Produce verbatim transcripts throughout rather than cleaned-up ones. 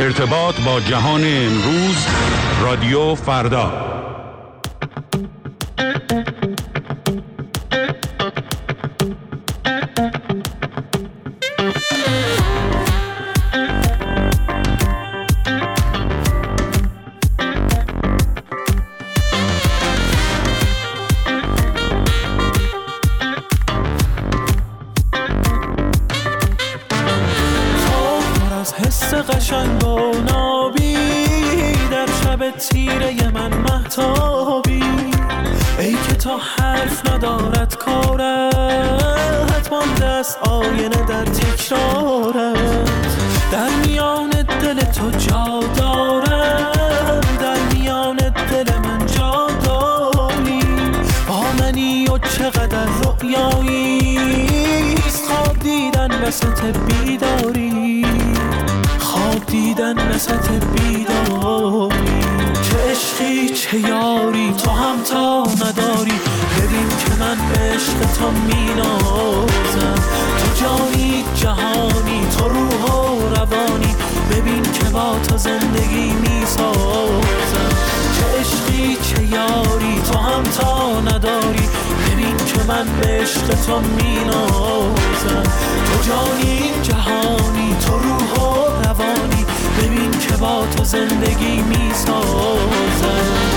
ارتباط با جهان امروز، رادیو فردا. قشنگ و نابی در شب تیره من مهتابی، ای که تا حرف ندارد کارت، حتما دست آینه در تکرارت. در میان دل تو جا دارم، در میان دل من جا داری، با منی و چقدر رؤیاییست خواب دیدن وسط بیداری، خواب دیدن وسط بیداری. چه عشقی چه یاری تو هم تا نداری، ببین که من به عشق تو مینازم. تو جانی جهانی تو روح و روانی، ببین که با تو زندگی میسازم. چه عشقی چه یاری تو هم تا نداری، ببین که من به عشق تو مینازم. تو جانی جهانی تو روح و روانی، ببین که با تو زندگی میسازم.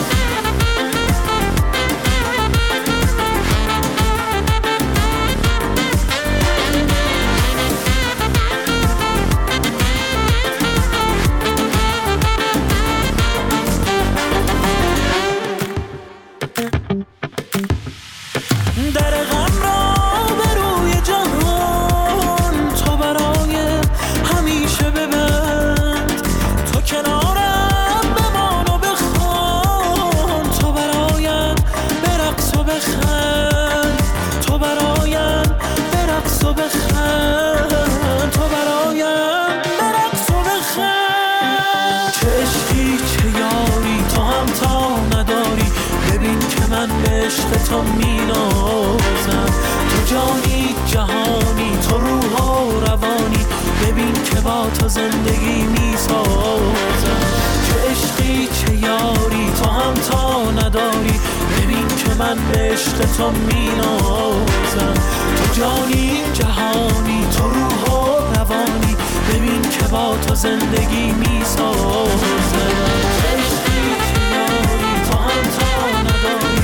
تو مینازم. تو جانی جهانی تو روح و روانی، ببین که با تو زندگی میسازم. چه عشقی چه یاری تو هم تا نداری، ببین که من به عشق تو مینازم. تو جانی جهانی تو روح و روانی، ببین که با تو زندگی میسازم. چه عشقی چه یاری تو هم تا نداری،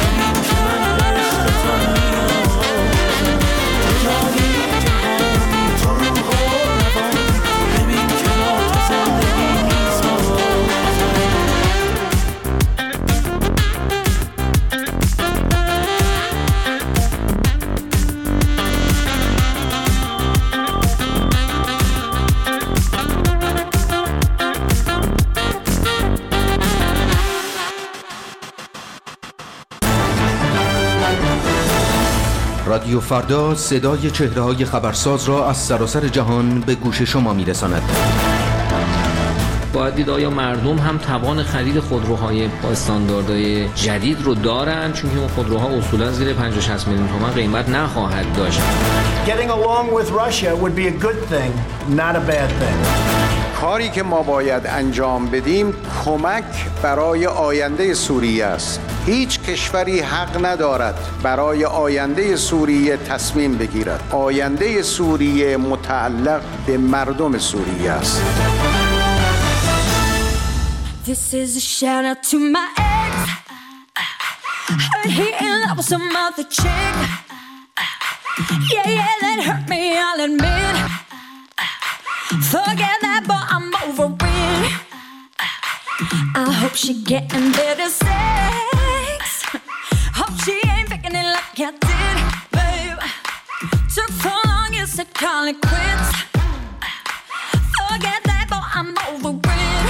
رادیو فردا صدای چهره‌های خبرساز را از سراسر جهان به گوش شما می‌رساند. باید دید آیا مردم هم توان خرید خودروهای با استانداردهای جدید رو دارن، چون که اون خودروها اصولا زیر پنجاه شصت میلیون تومان قیمت نخواهد داشت. Getting along with Russia would be a good thing, not a bad thing. کاری که ما باید انجام بدیم کمک برای آینده سوریه است. هیچ کشوری حق ندارد برای آینده سوریه تصمیم بگیرد. آینده سوریه متعلق به مردم سوریه است. This is a shout out to my ex. Heard he in love with some other chick. Yeah, yeah, that hurt me, I'll admit. Forget that, but I'm over it. I hope she getting better sex. Hope she ain't faking it like I did, babe. Took so long, you said call it quits. Forget that, but I'm over it.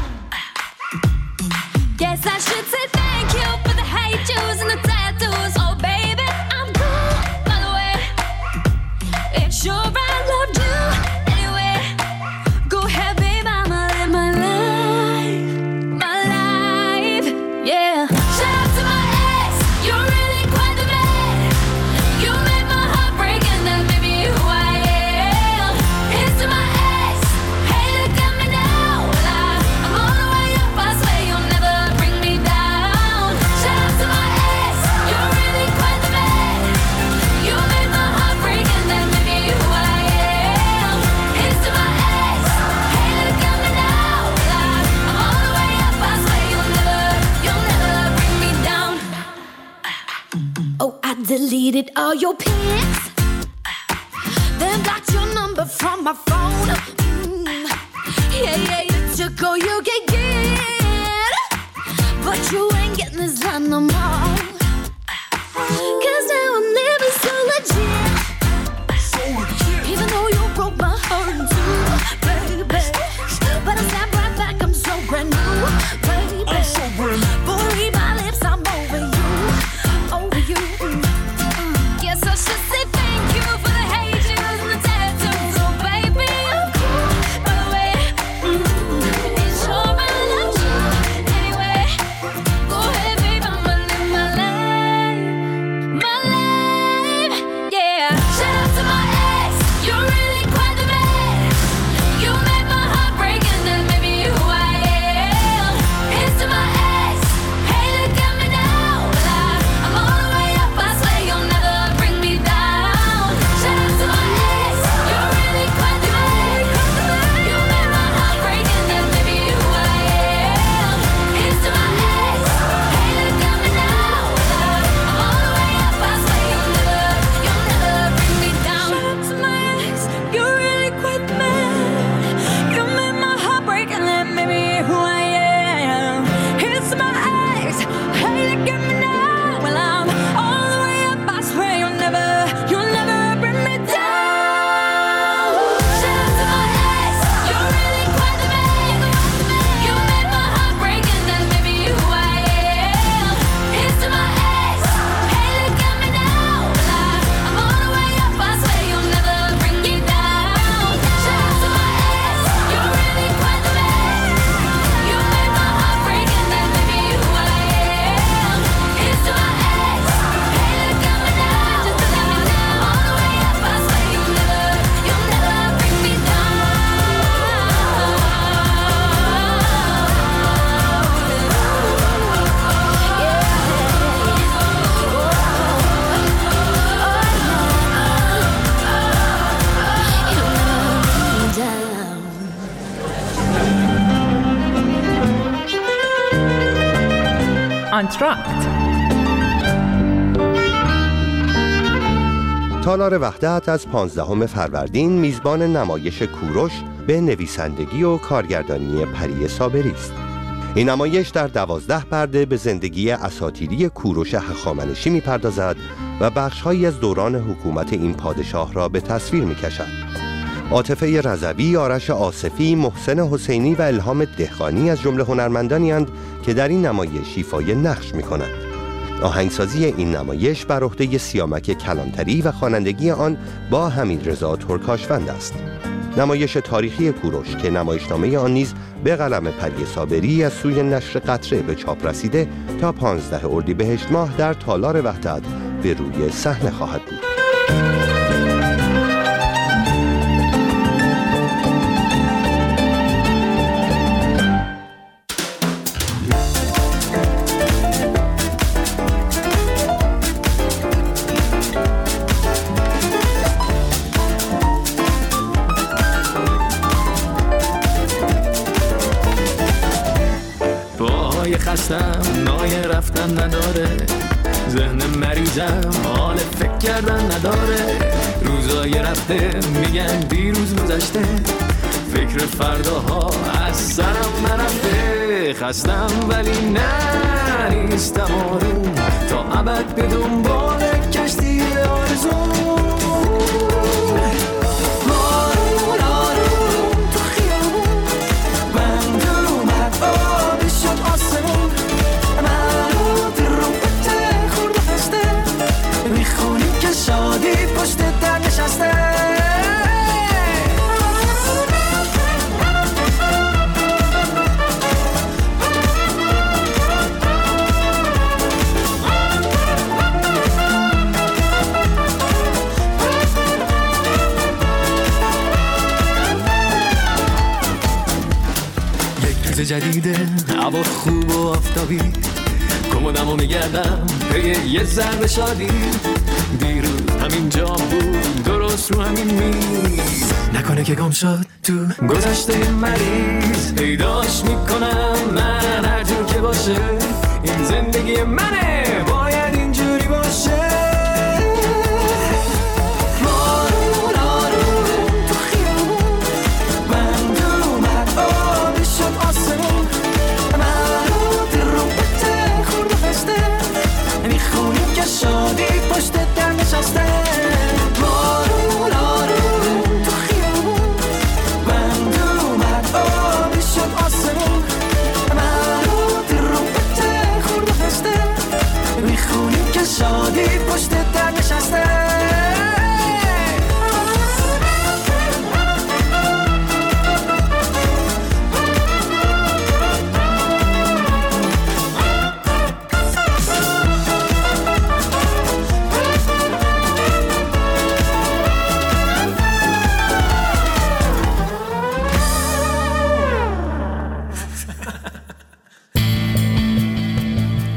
Guess I should say thank you for the hate juice and the tattoos. Oh baby, I'm cool, by the way. It's sure I loved you anyway. Go ahead, babe, I'ma live my life, my life, yeah. Shout out to my ex, you're really quite the man. You made my heart break and that made me who I am. deleted all your pics, then blocked your number from my phone. Mm. Yeah, yeah, you took all you can get, but you ain't getting this line no more. Cause now I'm living so legit, so legit. Even though you broke my heart in two, baby. But I snap right back, I'm so brand new, baby. I'm so brand new. Boy, read my lips, I'm over you, over you. Mm. Guess I should say thank you for the haters and the tattoos. Oh, baby, I'm cool, by the way. Mm. It's sure I love you anyway. Go ahead, baby, I'ma live my life, my life, yeah. Shout out to my ex, you're really quite the man. You made my heart break and then made me who I am. Here's to my ex, hey, look at me now. Well, I, I'm all the way up, I swear you'll never bring me down. Shout out to my ex, you're really quite the man. You made my heart break and then made me who I am. Here's to my ex, hey, look at me now. Well, I, I'm all the way up, I swear you'll never, you'll never bring me down. Shout out to my ex, you're really quite the man. You made my heart break and then made me who I am. Here's to my ex, hey, look at me now. Well, I'm all the way up, I swear you'll never, you'll never bring me down. Shout out to my ex, you're really quite the man. You made my heart break and then made me who I am. Here's to my ex, hey, look at me now. Well, I, I'm all the way up, I swear you'll never bring me down. Shout out to my ex, you're really quite the man. You made my heart break and then made me who I am. Here's to my ex, hey, look at me now. Just to let me know, all the way up, I swear you'll never, you'll never bring me down. آنتراکت. تالار وحدت از پانزدهم فروردین میزبان نمایش کوروش به نویسندگی و کارگردانی پری صابری است. این نمایش در دوازده پرده به زندگی اساطیری کوروش هخامنشی می‌پردازد و بخش‌هایی از دوران حکومت این پادشاه را به تصویر می‌کشد. عاطفه رضوی، آرش آصفی، محسن حسینی و الهام دهقانی از جمله هنرمندانی اند که در این نمایش ایفای نقش می‌کنند. آهنگسازی این نمایش بر عهده سیامک کلانتری و خوانندگی آن با حمیدرضا ترکاشوند است. نمایش تاریخی کوروش که نمایشنامه آن نیز به قلم پری صابری از سوی نشر قطره به چاپ رسیده تا پانزده اردیبهشت ماه در تالار وحدت به روی صحنه خواهد بود. خستم نای رفتن نداره، ذهن مریضم حال فکر کردن نداره، روزای رفته میگن دیروز گذشته، فکر فرداها از سرم نرفته، خستم ولی نه نیستم آروم، تا ابد به دنبال کشتی آرزوم. شادی پشت در نشسته، یک روز جدیده، هوا خوب و آفتابی، کمدمو میگردم پی یه ذره شادی، دیروز همین جا بود درست رو همین میز، نکنه که گم شد تو گذشته مریض، پیداش میکنم من هر جور که باشه، این زندگی منه باید اینجوری باشه.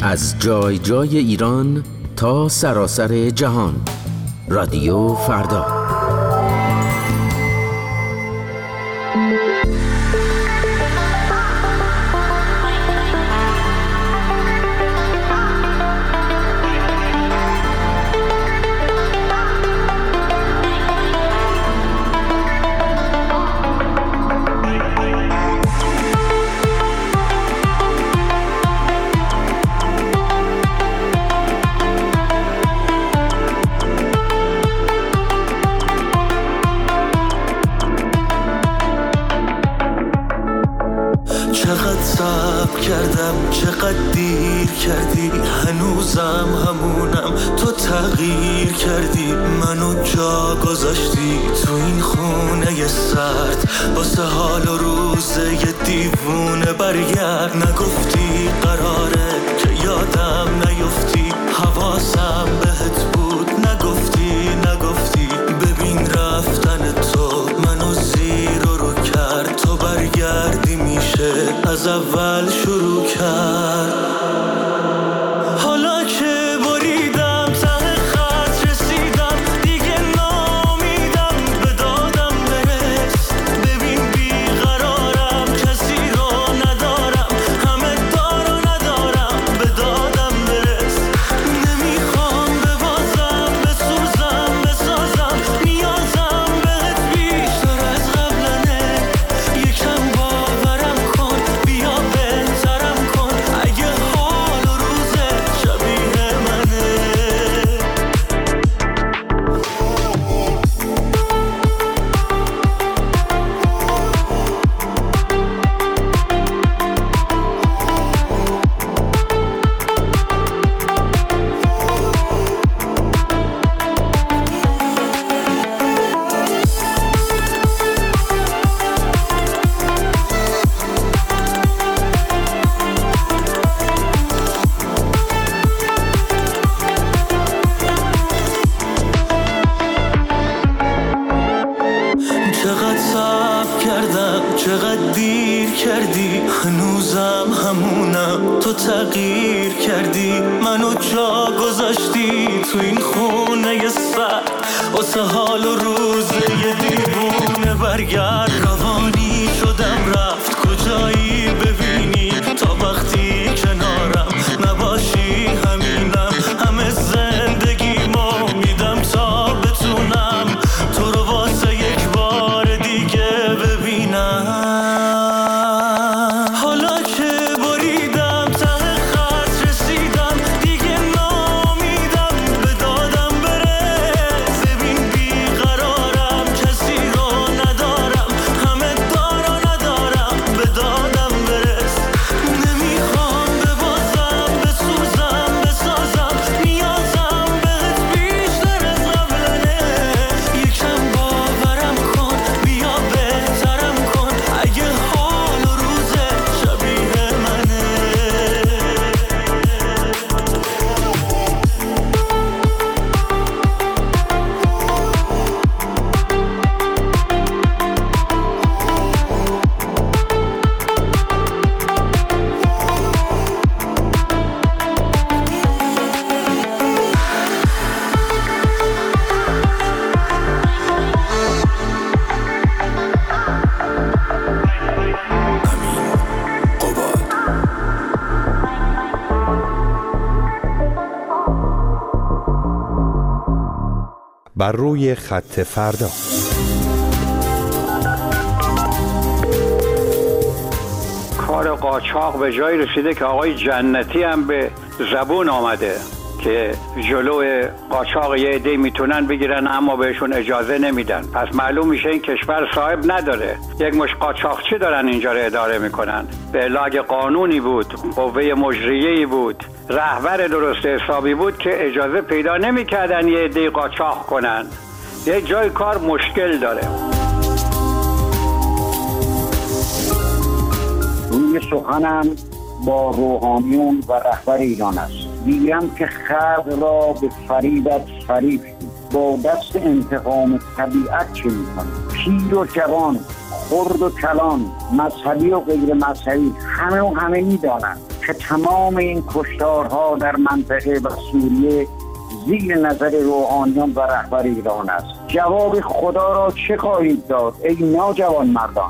از جای جای ایران تا سراسر جهان. رادیو فردا. چقدر صبر کردم، چقدر دیر کردی، هنوزم همونم، تو تغییر کردی، منو جا گذاشتی تو این خونه سرد، واسه حال و روزه یه دیوونه برگرد. نگفتی قراره که یادم نیفتی، حواسم بهت بود، نگفتی نگفتی ببین رفتن تو منو زیر و رو کرد، تو برگردی میشه از اول شروع کرد. حالا که بریدم ته خط رسیدم، دیگه نامیدم به دادم برس. ببین بیقرارم، کسی رو ندارم، همه دارو ندارم، به دادم برس. نمیخوام ببازم، بسوزم، بسازم، نیازم بهت بیشتر از قبلنه. یکم باورم کن، بیا بهترم کن، اگه حال و روزه شبیه منه. چقدر صبر کردم، چقدر دیر کردی، هنوزم همونم، تو تغییر کردی، منو جا گذاشتی تو این خونه سرد، واسه حال و روز یه دیوونه برگرد. روانی شدم رفت کجایی ببینی، تا وقتی کنارم نباشی همینم، همه زندگیمو میدم تا بتونم تو رو واسه یک بار دیگه ببینم. حالا که بریدم ته خط رسیدم، دیگه نامیدم به دادم برس. ببین بیقرارم، کسی رو ندارم، همه دارو ندارم، به دادم برس. نمیخوام ببازم، بسوزم، بسازم، نیازم بهت بیشتر از قبلنه. یکم باورم کن، بیا بهترم کن، اگه حال و روزه شبیه منه. بر روی خط فردا. کار قاچاق به جای رسیده که آقای جنتی هم به زبون آمده که جلو قاچاق یه عده میتونن بگیرن اما بهشون اجازه نمیدن. پس معلوم میشه این کشور صاحب نداره، یک مش قاچاقچی دارن اینجا رو اداره میکنن. به الاگ قانونی بود، قوه مجریه‌ای بود، رهبر درست حسابی بود که اجازه پیدا نمیکردن یه عده قاچاق کنن. یه جای کار مشکل داره. روی سخنم با روحانیون و رهبر ایران است. میگم که خلق را به فریبت فریبی، با دست انتقام طبیعت چه میکنی؟ پیر و جوان، خرد و کلان، مذهبی و غیر مذهبی، همه و همه میدانند که تمام این کشتارها در منطقه و سوریه زیر نظر روحانیان و رهبر ایران است. جواب خدا را چه خواهید داد ای ناجوان مردان؟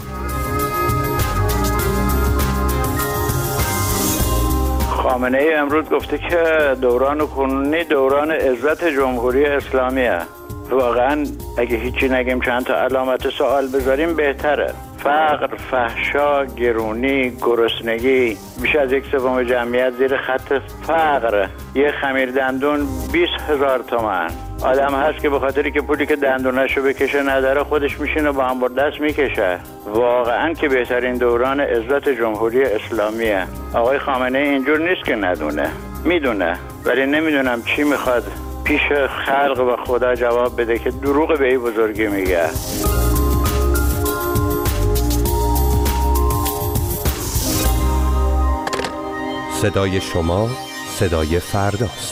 خامنه ای امروز گفته که دوران کنونی دوران عزت جمهوری اسلامیه. واقعا اگه هیچی نگیم چند تا علامت سوال بذاریم بهتره. فقر، فحشا، گرونی، گرسنگی، بیش از یک سوم جمعیت زیر خط فقر. یه خمیر دندون بیست هزار تومان. آدم هست که به خاطری که پولی که دندونشو بکشه نداره خودش میشینه با هم دست میکشه. واقعا که بهترین دوران عزت جمهوری اسلامیه. آقای خامنه ای اینجور نیست که ندونه، میدونه، ولی نمیدونم چی میخواد پیش خلق و خدا جواب بده که دروغ به این بزرگی میگه. صدای شما صدای فرداست.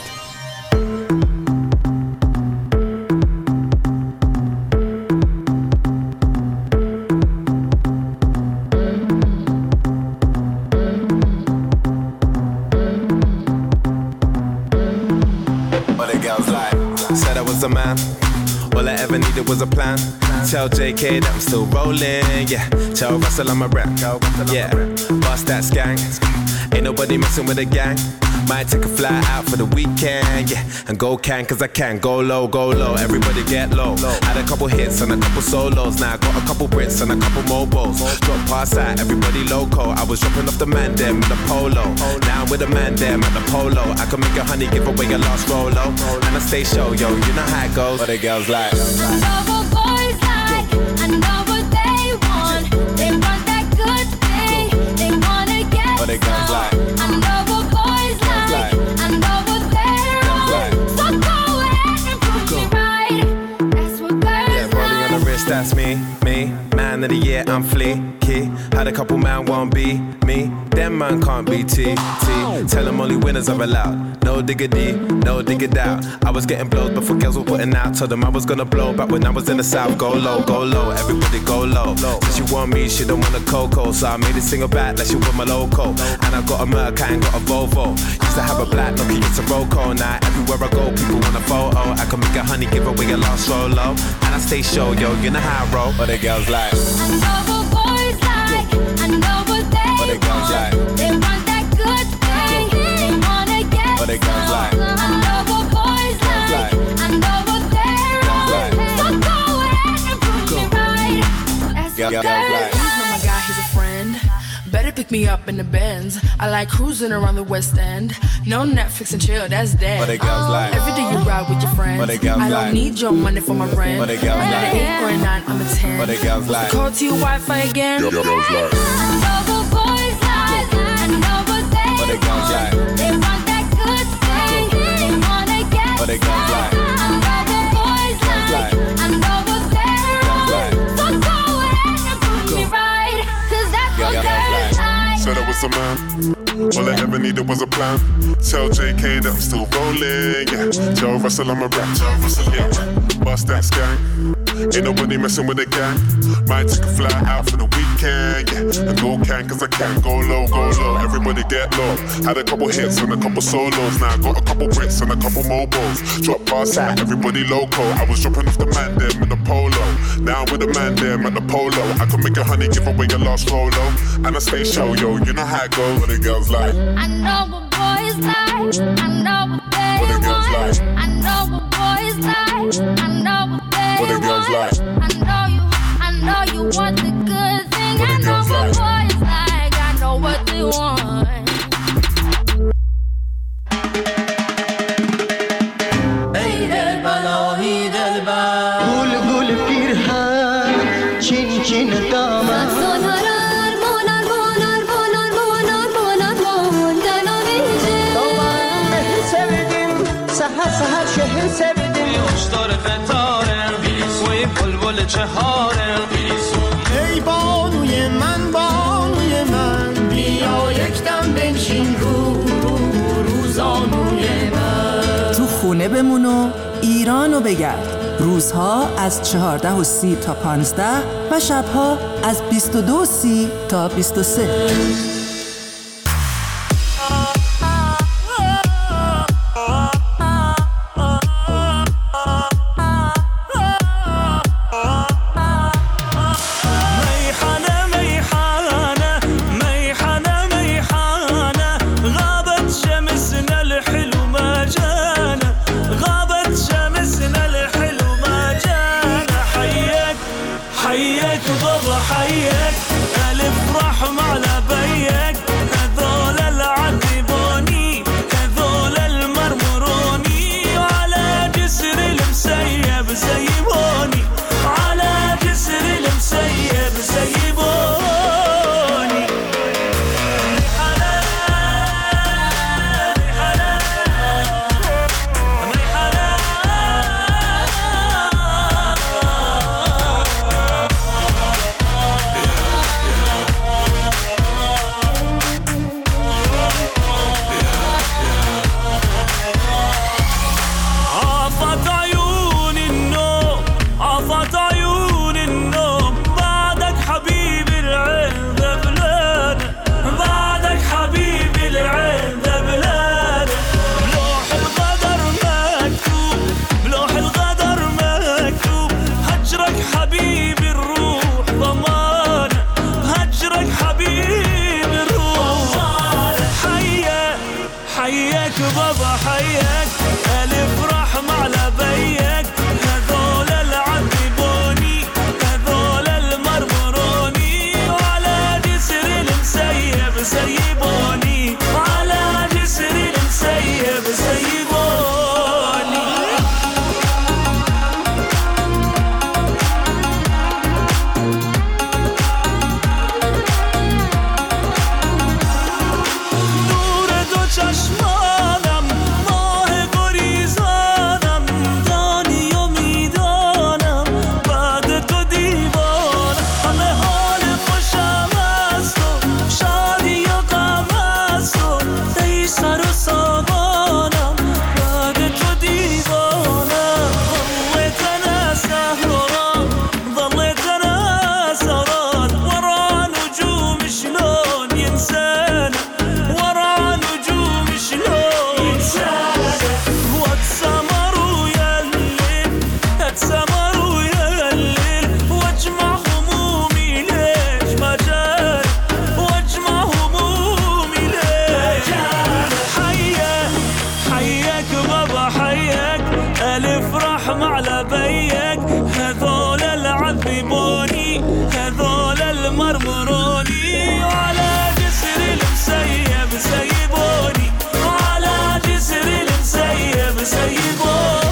Said I was a man, all I ever needed was a plan. Tell J K that I'm still rolling, yeah. Tell Russell I'm a rap, yeah. Bust that skank, ain't nobody messing with a gang. Might take a fly out for the weekend, yeah. And go can, cause I can. Go low, go low, everybody get low. Had a couple hits and a couple solos. Now I got a couple Brits and a couple mobiles. Drop past that, everybody loco. I was dropping off the man them with a polo. Now I'm with the man them at the polo. I can make a honey give away a lost Rolo. And I stay show, yo, you know how it goes. What the girls like? I know what boys like, I know what they want. They want that good thing, they wanna get What the girls like? I know what boys like, I know what they're on. So go ahead and prove me right. That's what girls Yeah, rolling on the wrist, that's me, me. Man of the year, I'm fleeky. Had a couple man won't be me. Them man can't be T, T. Tell them only winners are allowed. No diggity, no diggity doubt. I was getting blows before girls were putting out. Told them I was gonna blow back when I was in the south. Go low, go low, everybody go low. Said she want me, she don't want a Coco. So I made a single back like she want my loco. And I got a Merc, I ain't got a Volvo. Used to have a black Nokia, it's a Roco. Now everywhere I go, people want a photo. I can make a honey, give away a lost Rolo. And I stay show, yo, you know how I roll. What the girls like? I know what boys like, I know what they What the girls want. like? They want that good thing, they wanna get What the girls like? I know what boys like, I know what they're on. So go ahead and prove me right. That's what girls like. He's not my guy, he's a friend. Better pick me up in the Benz. I like cruising around the West End. No Netflix and chill, that's dead. What the girls like? Every day you ride with your friends. What the girls I don't like? need your money for my rent. What the girls I'm like? an eight or a nine, I'm a ten. What the girls like? Call to your Wi-Fi again. I know what boys like, I know what they What the girls want. like? They want that good thing, they wanna get What the girls like? I know what boys like, I know what they're on. So go ahead and prove me right, 'cause that's what girls like. Said I was a man, all I ever needed was a plan. Tell J K that I'm still rolling, yeah. Tell Russell I'm a rap, tell Russell, yeah. Bust that skank, ain't nobody messing with a gang. Might take a fly out for the weekend, yeah. And go can, cause I can. Go low, go low, everybody get low. Had a couple hits and a couple solos. Now I got a couple Brits and a couple mobiles. Drop past that, everybody loco. I was dropping off the man them in the polo. Now I'm with the man them at the polo. I can make a honey, give away a lost Rolo. And I stay show, yo, you know how it goes. What the girls like? I know what boys like, I know what they What the girls want. like? I know what boys like, I know what they What the girls want. like? I know you, I know you want the good thing. What the I know girls what like? boys like, I know what they want. ای دلبر آهی دلبر گل گل پیرهن چین چین دامن سهر شهر سردیم یوشدار قطاره وی بلبل چهاره ای بانوی من بانوی من بیا یک دم بنشین رو رو روزانوی من تو خونه بمون و ایرانو بگرد. روزها از چهارده و سی تا پانزده و شبها از بیست و دو و سی تا بیست و سه. مرمروني على جسر المسيب سيبوني على جسر المسيب سيبوني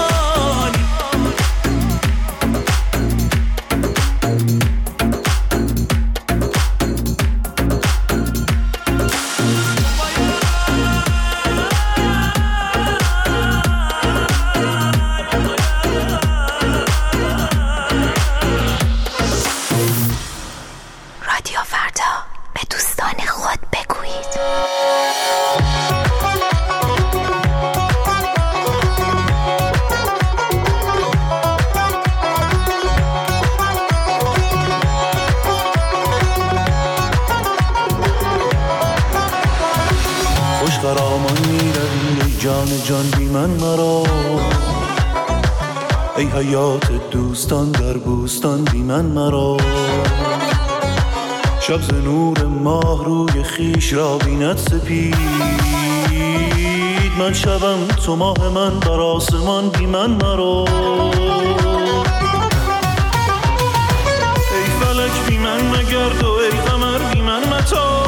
جان بی من مرا ای حیات دوستان در بوستان بی من مرا شب ز نور ماه روی خیش را بیند سپید من شبم تو ماه من بر آسمان بی من مرا ای فلک بی من مگرد و ای قمر بی من متا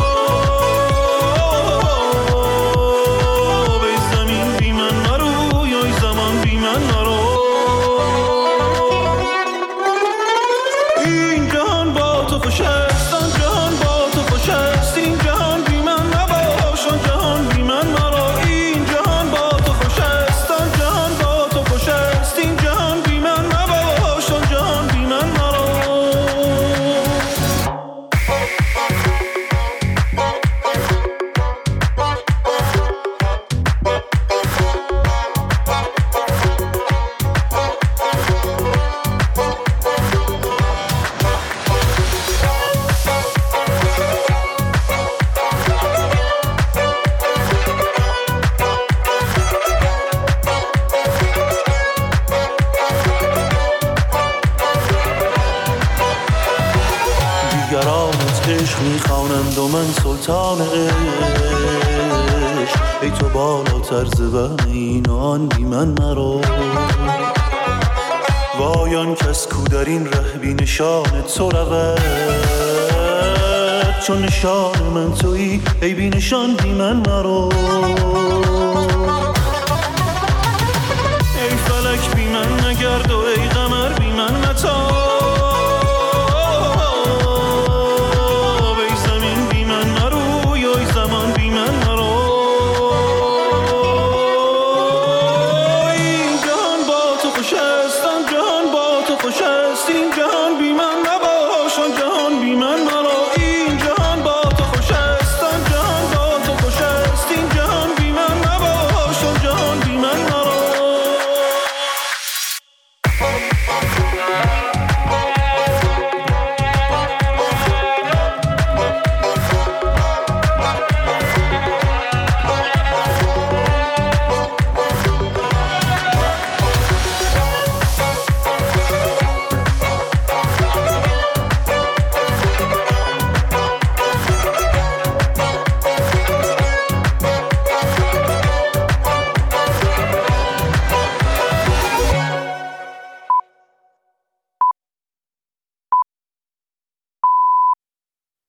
میخوانند و من سلطان عشق ای تو بالاتر ز وهم اینان بی من مرا وایان کس کو در این ره بی نشان تو رود چون نشان من تویی ای بی نشان بی من مرا